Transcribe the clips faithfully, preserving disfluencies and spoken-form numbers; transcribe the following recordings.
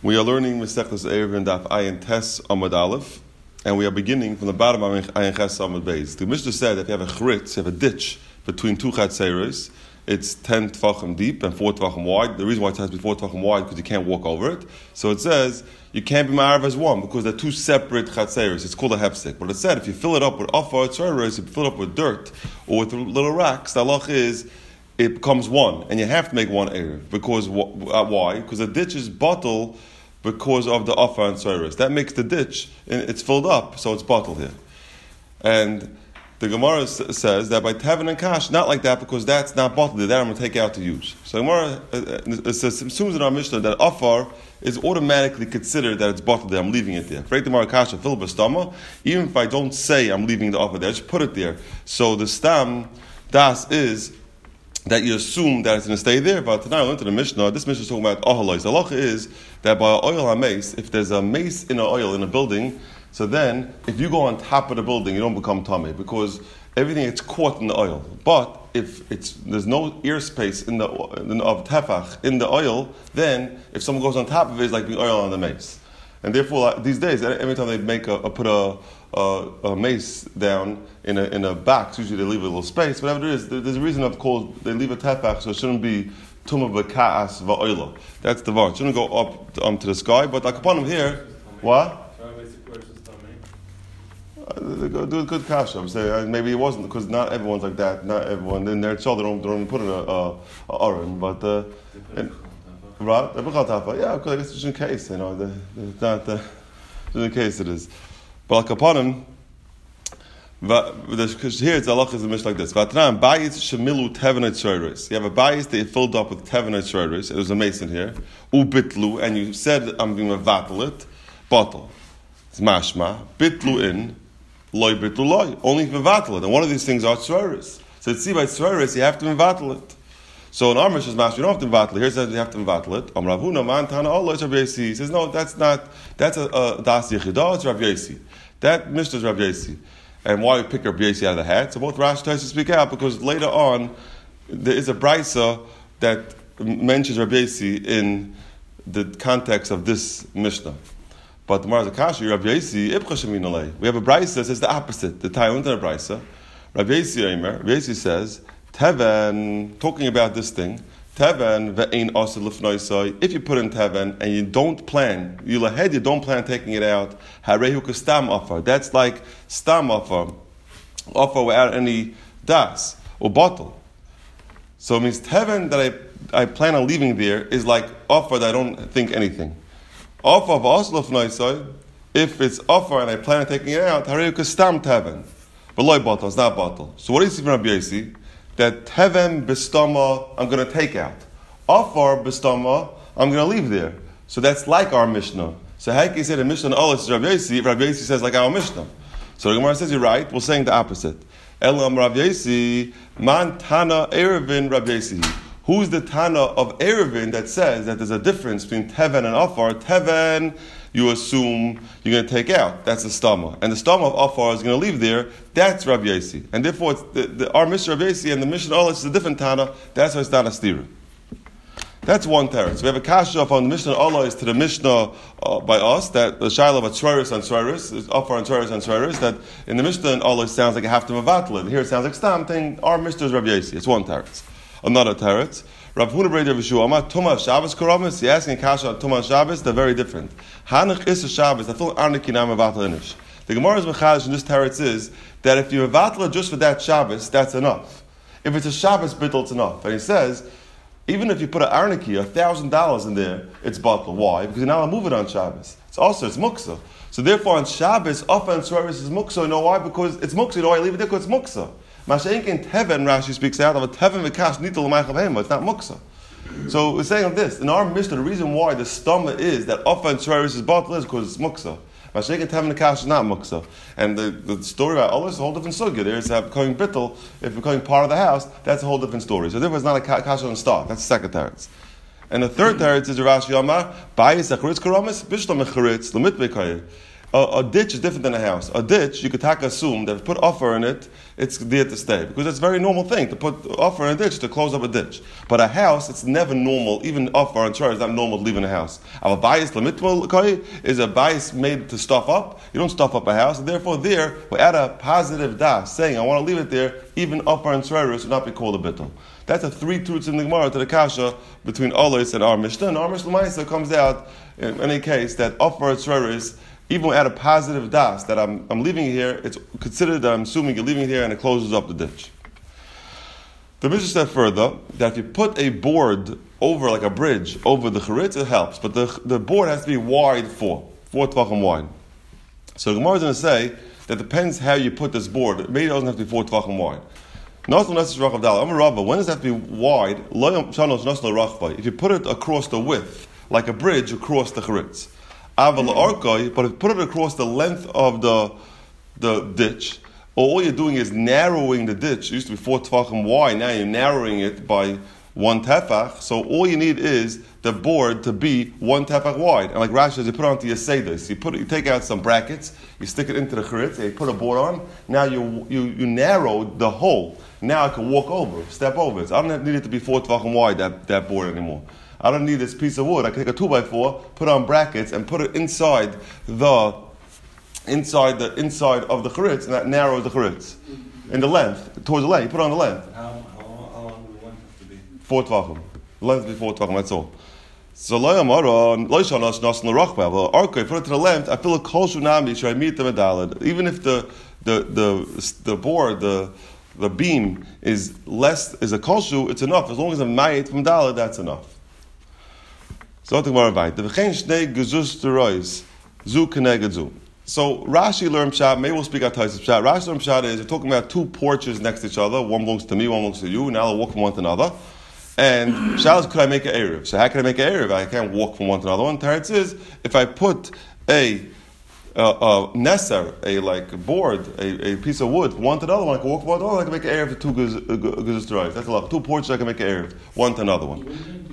We are learning Masechtas Eruvin Daf Ayin Tes Amud Aleph, and we are beginning from the bottom of Ayin Ches Amud Beis. The Mishnah said that if you have a chritz, you have a ditch between two chatzeros, it's ten tvachim deep and four tvachim wide. The reason why it has to be four tvachim wide is because you can't walk over it. So it says you can't be ma'arav as one because they're two separate chatzeros. It's called a hefsek. But it said if you fill it up with afar tzeros, if you fill it up with dirt or with little rocks, the halach is it becomes one, and you have to make one erev because uh, why? Because a ditch is bottle because of the afar and tzeros. That makes the ditch and it's filled up, so it's bottled here. And the Gemara says that by Tevin and Kash, not like that because that's not bottled. That I'm going to take out to use. So the Gemara uh, it says, assumes in our Mishnah that afar is automatically considered that it's bottled there. I'm leaving it there. Freit the Gemara Kasha, fill up a stama. Even if I don't say I'm leaving the afar there, I just put it there. So the stam das is that you assume that it's going to stay there. But tonight I learned to the Mishnah. This Mishnah is talking about ahalois. The halacha is that by oil ha-mace, if there's a mace in an oil in a building, so then if you go on top of the building, you don't become tummy because everything gets caught in the oil. But if it's there's no airspace in the of tefach in the oil, then if someone goes on top of it, it's like being oil on the mace. And therefore, these days, every time they make a, a put a, a, a mace down in a in a box, usually they leave a little space. Whatever it is, there's a reason of called they leave a tefach, so it shouldn't be tumah b'ka'as va'oila. That's the var. It shouldn't go up um, to the sky. But like upon him here, what? Uh, do a good kasha. I'm saying uh, maybe it wasn't because not everyone's like that. Not everyone in their child they don't, they don't put in a, a, a oren, but uh, and, right? Yeah, because I guess it's in case you know. The, the, not the, in case it is, but like upon him. Because here it's Allah is a mish like this. Vatran bayis shemilu tevenat shreiris. You have a bayis that you filled up with tevenat shreiris. It was a mason here. Ubitlu, and you said I'm going to vatal it. Bottle. It's mashma. Bitlu in. Loy bitlu loy. Only if you vatal it. And one of these things are shreiris. So you see by shreiris you have to vatal it. So in our mish is mashma you don't have to vatal it. Here it says you have to vatal it. Am Ravuna man tana Allah Rav Yesi. He says no, that's not. That's a, a das yichidah. It's Rav Yesi. That mish is Rav Yesi. And why we pick Rav Yesi out of the hat? So both Rashi and Tosfos speak out because later on there is a brisa that mentions Rav Yesi in the context of this Mishnah. But the Gemara Zakashi, Rav Yesi, Ibcha Shemin Alei. We have a brisa that says the opposite. The Tayun to the brisa. Rav Yesi Eimer, Rav Yesi says, Teven, talking about this thing, Teven ve'ein asur lifnoisai. If you put in Teven and you don't plan, you ahead, you don't plan taking it out. Harehu kastam offer. That's like stam offer, offer without any das or bottle. So it means Teven that I I plan on leaving there is like offer that I don't think anything. Offer of asur lifnoisai. If it's offer and I plan on taking it out, harehu kastam Teven. But loy bottle, it's not bottle. So what do you see from Rabbi Yesi? That Teven b'stama I'm going to take out. Afar b'stama I'm going to leave there. So that's like our Mishnah. So how can you say the Mishnah Allah is Rav Yesi if Rav Yesi says like our Mishnah? So the Gemara says you're right. We're saying the opposite. Elam Rav Yesi man Tana Eruvin Rav Yesi. Who's the Tana of Eruvin that says that there's a difference between Teven and Afar? Teven you assume you're going to take out. That's the stama. And the stama of Afar is going to leave there. That's Rav Yesi. And therefore, it's the, the, our Mishnah Rav Yesi and the Mishnah Allah is a different Tana. That's why it's not a stira. That's one teretz. We have a kasha on the Mishnah Allah is to the Mishnah uh, by us, that the Shaila of Tzreiris and Tzreiris, is Afar and Tzreiris and Tzreiris, that in the Mishnah Allah sounds like a half to Mavatla. Here it sounds like Stam thing. Our Mishnah is Rav Yesi. It's one teretz. Another teretz. Rav Huna Breder Vishu Amar Tuma Shabbos Karamis. He asking Kasha on Tuma Shabbos. They're very different. Hanach is a Shabbos. I feel Arniki Nam Mavatla Inish. The Gemara's Mechadish in this teretz is that if you Mavatla just for that Shabbos, that's enough. If it's a Shabbos bittul, it's enough. And he says, even if you put an Arniki, a thousand dollars in there, it's bottle. Why? Because you're not allowed to move it on Shabbos. It's also it's muksa. So therefore on Shabbos, Afa and Tzreiris is muksa. You know why? Because it's muksa. You know why I leave it there? Because it's muksa. Mashenkin Teven, Rashi speaks out of a Teven V'kash Nitel L'maychav Hema. It's not muksa. So we're saying of this, in our Mishnah, the reason why the stomach is that Afa and Tzreiris is bottle is because it's muksa. Mashenkin Teven V'kash is not muksa. And the, the story about Allah is a whole different sugya. There's a becoming bittul, if becoming part of the house, that's a whole different story. So therefore it's not a kasha on start. That's the second teretz. And the third teretz is Rashi Amar, Bayis Acharitz Karamis, Bishlam Acharitz, Lamit Bekayir. A, a ditch is different than a house. A ditch, you could take assume that if you put offer in it, it's there to stay. Because it's a very normal thing to put offer in a ditch, to close up a ditch. But a house, it's never normal. Even offer and char is not normal to leave in a house. A bias lamitmal is a bias made to stuff up. You don't stuff up a house. And therefore there, we add a positive das, saying, I want to leave it there, even offer and char would not be called a bittul. That's the three truths in the Gemara to the kasha between Olis and our Mishnah. And our Mishnah comes out, in any case, that offer and char even at a positive das, that I'm, I'm leaving it here, it's considered that I'm assuming you're leaving it here and it closes up the ditch. The Mishnah said further that if you put a board over, like a bridge, over the charitz, it helps. But the, the board has to be wide four, four tvachim wide. So the Gemara is going to say that depends how you put this board. Maybe it doesn't have to be four tvachim wide. When does that have to be wide? If you put it across the width, like a bridge across the charitz. But if you put it across the length of the the ditch, all you're doing is narrowing the ditch. It used to be four tefachim wide, now you're narrowing it by one tefach. So all you need is the board to be one tefach wide. And like Rashi says, you put it onto your seder. You put it, you take out some brackets, you stick it into the charitz, you put a board on. Now you you you narrow the hole. Now I can walk over, step over it. So I don't need it to be four tefachim wide, that, that board anymore. I don't need this piece of wood. I can take a two by four, put on brackets, and put it inside the inside the inside of the charitz, and that narrows the charitz in the length towards the length. You put it on the length. How, how, how long would the length have to be? Four tvachim. The length be four tvachim. That's all. So lo yamara lo yishanos nas l'rachba. Well, okay, put it to the length. I feel a kol shunami should I meet the medalad. Even if the the the the board the the beam is less is a kolshu, it's enough. As long as a mayit from dalad, that's enough. So Rashi learned pshat. Maybe we'll speak out Taisus pshat. Rashi learned pshat is you're talking about two porches next to each other. One belongs to me, one belongs to you. Now they'll walk from one to another. And pshat is, could I make an erev? So how can I make an erev? I can't walk from one to another one. Teretz is if I put a uh, a neser, a like a board, a, a piece of wood, from one to another one, I can walk from one to another. I can make an erev to two guzos to rise. That's a lot. Two porches, I can make an erev, one to another one.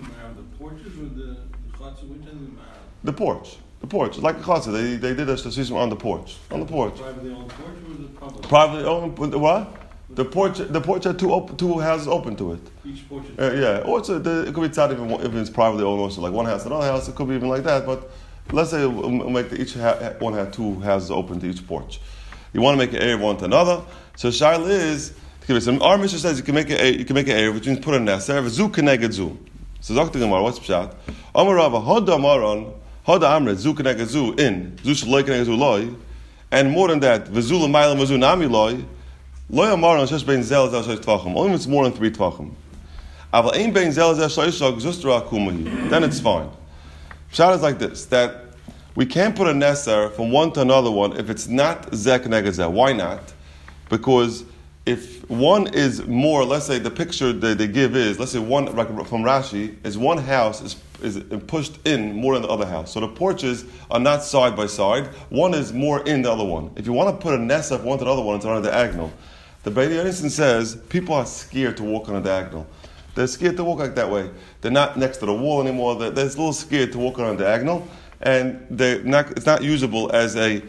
The porch. The porch. Like the chassid. They they did us the on the porch. On the porch. Privately owned porch or was it public? Privately owned. What? The porch. The porch had two op- two houses open to it. Each porch. Is uh, yeah. Or it's a, the, it could be tzad even if it's privately owned also. Like one house, another house. It could be even like that. But let's say we'll make the, each ha- one had two houses open to each porch. You want to make an area one to another. So shaila is. Our Mishnah says you can make a you can make an area which means put a neser. Zu keneged zu. So Doctor Gemara, what's pshat? Amar Rava hoda amaron. Hoda amret zu keneged zu in zu shloi keneged zu loy, and more than that, v'zu l'mayla v'zu nami loy, loy amaron shesh bein zel zel shlosh tvachim. Only if it's more than three tvachim. Aval ein bein zel zel shlosh zustra akumahi. Then it's fine. Pshat is like this: that we can't put a neser from one to another one if it's not zeh keneged zeh. Why not? Because if one is more, let's say the picture that they give is, let's say one, like from Rashi, is one house is is pushed in more than the other house. So the porches are not side by side. One is more in the other one. If you want to put a nest of one to the other one, it's on a diagonal. The Beit Yonison says people are scared to walk on a diagonal. They're scared to walk like that way. They're not next to the wall anymore. They're, they're a little scared to walk on a diagonal, and they're not, it's not usable as a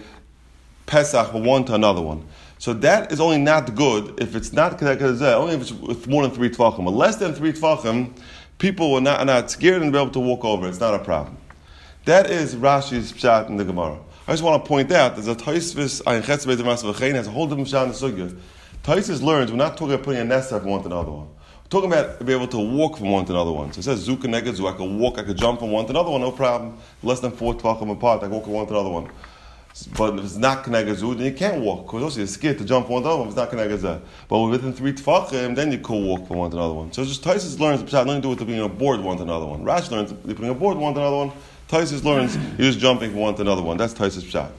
Pesach from one to another one. So that is only not good if it's not connected, only if it's more than three tvachim. But less than three tvachim, people are not, are not scared and be able to walk over. It's not a problem. That is Rashi's pshat in the Gemara. I just want to point out there's a Taisvis Ayin Chetz Beis Mas V'chein has a whole different pshat in the sugya. Taisvis learns we're not talking about putting a nest from one to another one. We're talking about being able to walk from one to another one. So it says Zu Keneged Zu. I can walk, I can jump from one to another one, no problem. Less than four tvachim apart, I can walk from one to another one. But if it's not Keneged Zu, then you can't walk. Because also you're scared to jump from one to another one if it's not Keneged Zu. But within three Tfachim, then you could walk from one to another one. So just Taisus learns, it's nothing to do with being a board one to another one. Rashi learns, you're putting a board one to another one. Taisus learns, you're just jumping from one to another one. That's Taisus Pshat.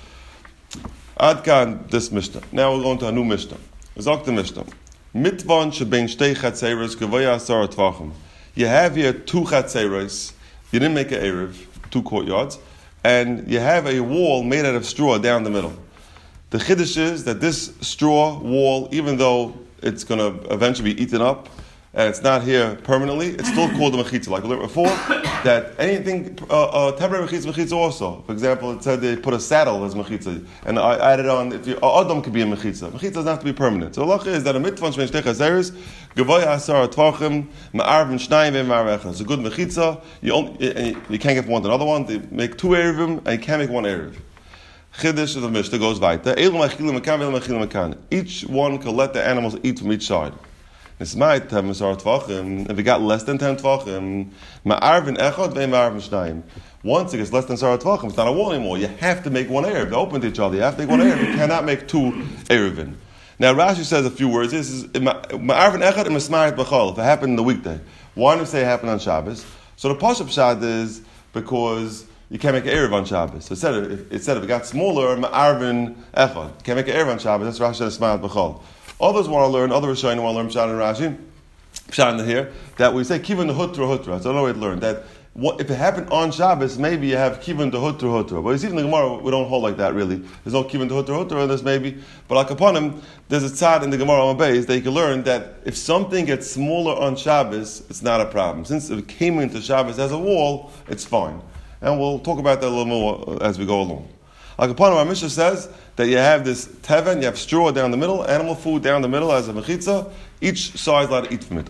Adkan, this Mishnah. Now we're going to a new Mishnah. Zok the Mishnah. Mitvan shebein shtei chatzeres gevaya asar tvachim. You have here two chatzeres. You didn't make an Erev, two courtyards. And you have a wall made out of straw down the middle. The chiddush is that this straw wall, even though it's going to eventually be eaten up, and it's not here permanently, it's still called a mechitza. Like we learned before, that anything, uh, uh, temporary mechitza, mechitza also. For example, it said they put a saddle as mechitza, and I added on, if you, uh, adam could be a mechitza. Mechitza doesn't have to be permanent. So Allah is that a mitzvah shmein shtei chaseres, gavoy asar tvachim, ma'arvin shnayim ve'ma'arvecha. It's a good mechitza, you, only, you can't get one to another one, they make two erevim, and you can't make one erev. Chiddush of the Mishnah goes weiter. Each one can let the animals eat from each side. If we got less than ten tvachim, ma'arvin echad ve'ma'arvin shnayim. Once it gets less than sar tvachim, it's not a wall anymore. You have to make one erev. They're open to each other. You have to make one erev. You cannot make two erevin. Now Rashi says a few words. This is ma'arvin echad and mismarit b'chol. If it happened in the weekday, why do you say it happened on Shabbos? So the pashup shad is because you can't make an erev on Shabbos. So it said if it said if it got smaller, ma'arvin echad. You can't make an erev on Shabbos. That's Rashi said mismarit b'chol. Others want to learn, other Rishonim want to learn Pshat and Rashi, Pshat in here, that we say Kivun the Hutra Hutra. That's another way to learn. That what, if it happened on Shabbos, maybe you have Kivun the Hutra Hutra. But you see in the Gemara, we don't hold like that really. There's no Kivun the Hutra Hutra in this maybe. But like upon him, there's a tzad in the Gemara on base that you can learn that if something gets smaller on Shabbos, it's not a problem. Since it came into Shabbos as a wall, it's fine. And we'll talk about that a little more as we go along. Like upon him, our Mishnah says that you have this teven, you have straw down the middle, animal food down the middle as a mechitza. Each side is allowed to eat from it.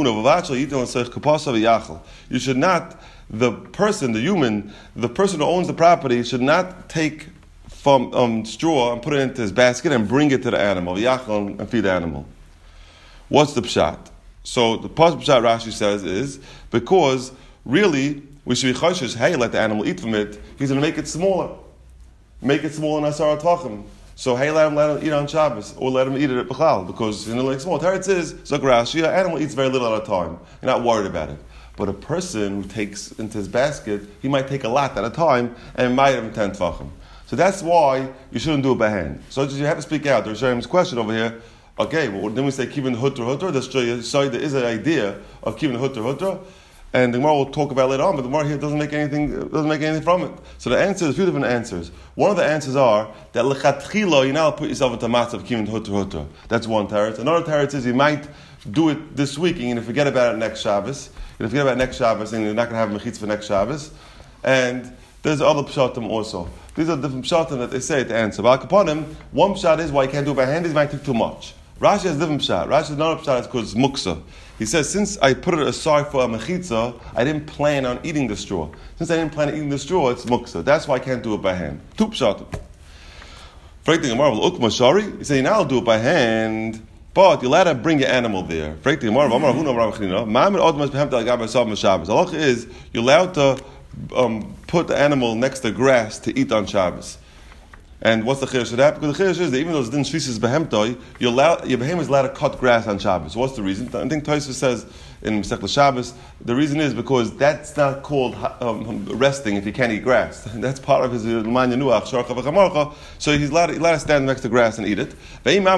You should not, the person, the human, the person who owns the property should not take from um, straw and put it into his basket and bring it to the animal, and feed the animal. What's the pshat? So the pshat Rashi says is because really we should be choshesh. Hey, let the animal eat from it. He's going to make it smaller. Make it small in Asar Tvachim. So hey, let him let him eat on Shabbos, or let him eat it at Bechal, because you know, like small. Teretz is Zok Rashi, an animal eats very little at a time. You're not worried about it. But a person who takes into his basket, he might take a lot at a time, and might have ten Tvachim. So that's why you shouldn't do it by hand. So you have to speak out. There's Shem's question over here. Okay, well then we say Kivin Hutra Hutra. That's true. So there is an idea of Kivin Hutra Hutra. And the Gemara will talk about it later on, but the Gemara here doesn't make anything doesn't make anything from it. So the answer, there's a few different answers. One of the answers are that lechatchila, you now put yourself into matzah of kivin hutra hutra. That's one teretz. Another teretz is you might do it this week and you forget about it next Shabbos. You forget about it next Shabbos and you're not going to have a mechitz for next Shabbos. And there's other pshatim also. These are different pshatim that they say to answer. But upon him, one pshat is why you can't do it by hand is you might take too much. Rashi has a different pshat. Rashi has another pshat is because it's muksa. He says, since I put it aside for a mechitza, I didn't plan on eating the straw. Since I didn't plan on eating the straw, it's muksa. That's why I can't do it by hand. Two pshatim. Fragting Gemara, ukma shari. He said, now I'll do it by hand, but you're allowed to bring your animal there. Fragting Gemara, Amar Huna Amar Chinina. Ma'amid odmas behemta agav b'sav m'Shabbos. The halacha is you're allowed to um, put the animal next to grass to eat on Shabbos. And what's the chiddush of that? Because the chiddush is that even though it's din shvisis behemtoi, you're allowed, your behem is allowed to cut grass on Shabbos. What's the reason? I think Tosfos says in Masechta Shabbos, the reason is because that's not called um, resting if you can't eat grass. That's part of his l'man yanuach sharcha v'chamarcha. So he's allowed, he's allowed to stand next to grass and eat it. But you can't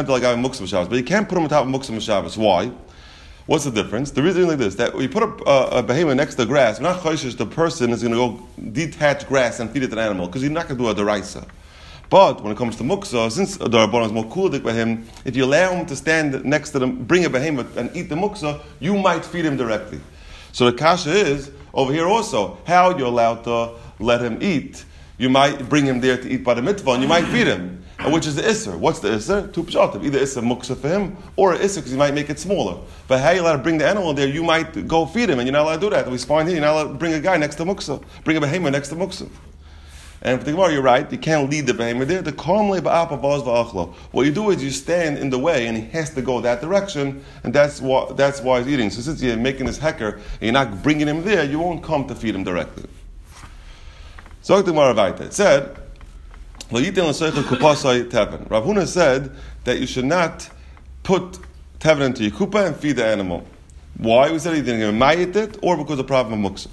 put him on top of muksa Shabbos. Why? What's the difference? The reason is like this: that when you put a, a, a behemoth next to grass, we're not choshesh the person is going to go detach grass and feed it to an animal because you're not going to do a deraisa. But when it comes to muksa, since the Rabbanan is more kulik by him, if you allow him to stand next to them, bring a behemoth and eat the muksa, you might feed him directly. So the kasha is over here also how you're allowed to let him eat. You might bring him there to eat by the mitzvah, and you might feed him. And which is the isser? What's the isser? Two pshatim. Either isser muksa for him, or isser because you might make it smaller. But how you allowed to bring the animal there? You might go feed him, and you're not allowed to do that. We find here you're not allowed to bring a guy next to muksa, bring a behemoth next to muksa. And for the Gemara, you're right. You can't lead the behemoth there. The kalmle ba'apa vaz va'achlo. What you do is you stand in the way, and he has to go that direction, and that's why that's why he's eating. So since you're making this hecker, and you're not bringing him there, you won't come to feed him directly. So the Gemara Vaita. It said, Rav Huna said that you should not put teven into your kupa and feed the animal. Why? We said he didn't mayit it, or because of the problem of muksa.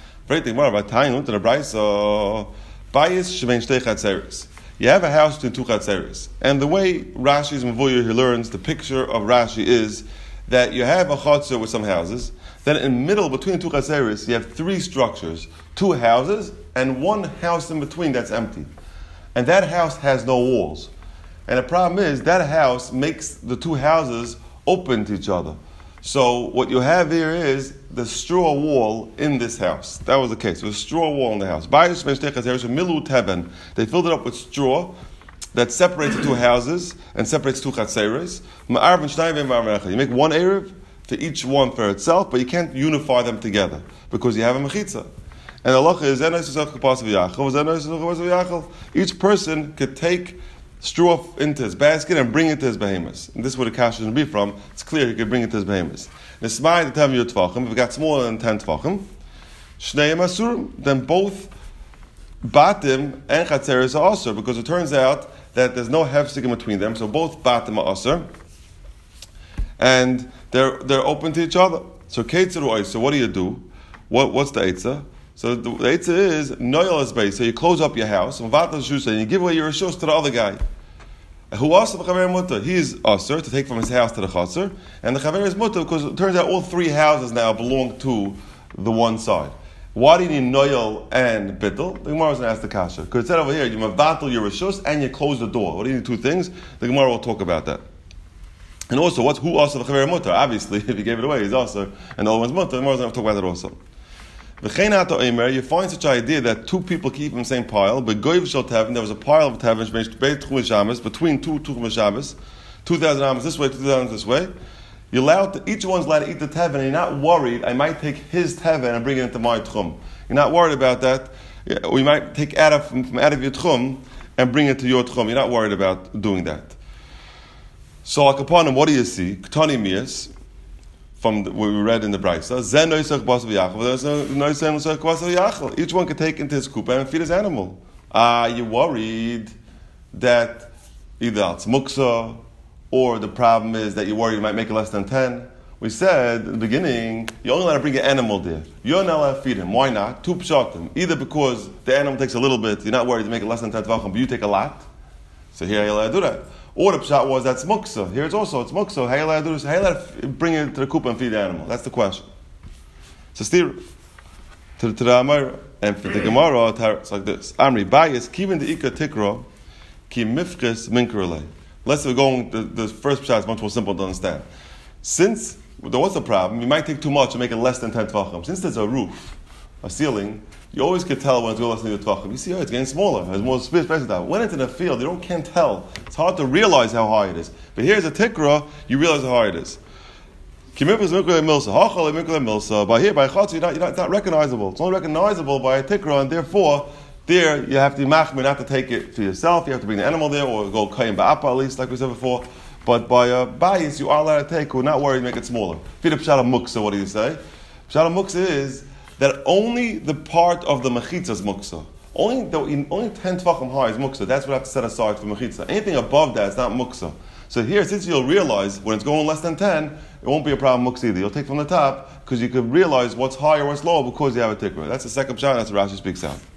You have a house between two chatzeres. And the way Rashi's Mavuya he learns, the picture of Rashi is that you have a chatzer with some houses, then in the middle, between two chatzeres, you have three structures, two houses, and one house in between that's empty. And that house has no walls. And the problem is, that house makes the two houses open to each other. So what you have here is the straw wall in this house. That was the case. There was a straw wall in the house. They filled it up with straw that separates the two houses and separates two chatzeres. You make one erev to each one for itself, but you can't unify them together because you have a mechitza. And the halacha is each person could take straw into his basket and bring it to his behemoths. And this is where the kasha should be from. It's clear he could bring it to his behemoths. If it got smaller than ten tvachim, shneim asurim, then both batim and chatzeres are asur, because it turns out that there's no hefsek in between them, so both batim are asur, and they're they're open to each other. So keitzer ois. So what do you do? What what's the eitzah? So the, the eitzah is noyel is base. So you close up your house and and you give away your reshus to the other guy. Who also the chaver mutter? He is asur to take from his house to the chaser, and the chaver is mutter because it turns out all three houses now belong to the one side. Why do you need noyel and bittul? The Gemara is going to ask the kasha because it said over here you mevatel your reshus and you close the door. What do you need two things? The Gemara will talk about that. And also, what's who also the chaver mutter? Obviously, if you gave it away, he's asur, and the other one's mutter. The Gemara is going to talk about that also. You find such an idea that two people keep in the same pile, but goyv shel tevin, there was a pile of tevin between two tuchum shabbos, two thousand amos this way, two thousand this way. You're allowed to, each one's allowed to eat the tevin, and you're not worried. I might take his tevin and bring it into my tchum. You're not worried about that. Or you might take out of from, from out of your tchum and bring it to your tchum. You're not worried about doing that. So, like upon him, what do you see? Ketani mias. From the, what we read in the Brisa, each one could take into his kupa and feed his animal. Are you worried that either it's muksa or the problem is that you're worried you might make it less than ten? We said in the beginning, you're only allowed to bring an animal there. You're not allowed to feed him. Why not? Two pshatim. Either because the animal takes a little bit, you're not worried to make it less than ten tvachim, but you take a lot. So here you're allowed to do that. Or the pshat was that's muksa. Here it's also it's muksa. How you allowed to do this? How you allowed to bring it to the kupa and feed the animal? That's the question. So steer to the Amar and for the Gemara it's like this. Amri bayis kivin the ikka tikra ki mifkes minkerle. Let's say we're going. The, the first pshat is much more simple to understand. Since there was a problem, you might take too much and make it less than ten tvachim. Since there's a roof, a ceiling, you always can tell when it's going less than the tvachim. You see, oh, it's getting smaller. There's more space down. When it's in a field, you don't can't tell. It's hard to realize how high it is. But here's a tikra, you realize how high it is. But here by chatz, you're not, you're not, it's not recognizable. It's only recognizable by a tikra, and therefore, there you have to be machmir not to take it for yourself. You have to bring the animal there, or go kayim ba'apa at least, like we said before. But by a bayis, you are allowed to take. We're not worried to make it smaller. Feed a pshat muksa. What do you say? Pshat muksa is that only the part of the mechitza is muksa. Only the, only ten tvachim high is muksa. That's what I have to set aside for mechitza. Anything above that is not muksa. So here, since you'll realize when it's going less than ten, it won't be a problem muksa either. You'll take from the top because you could realize what's high or what's low because you have a tikra. That's the second pshat. That's what Rashi speaks out.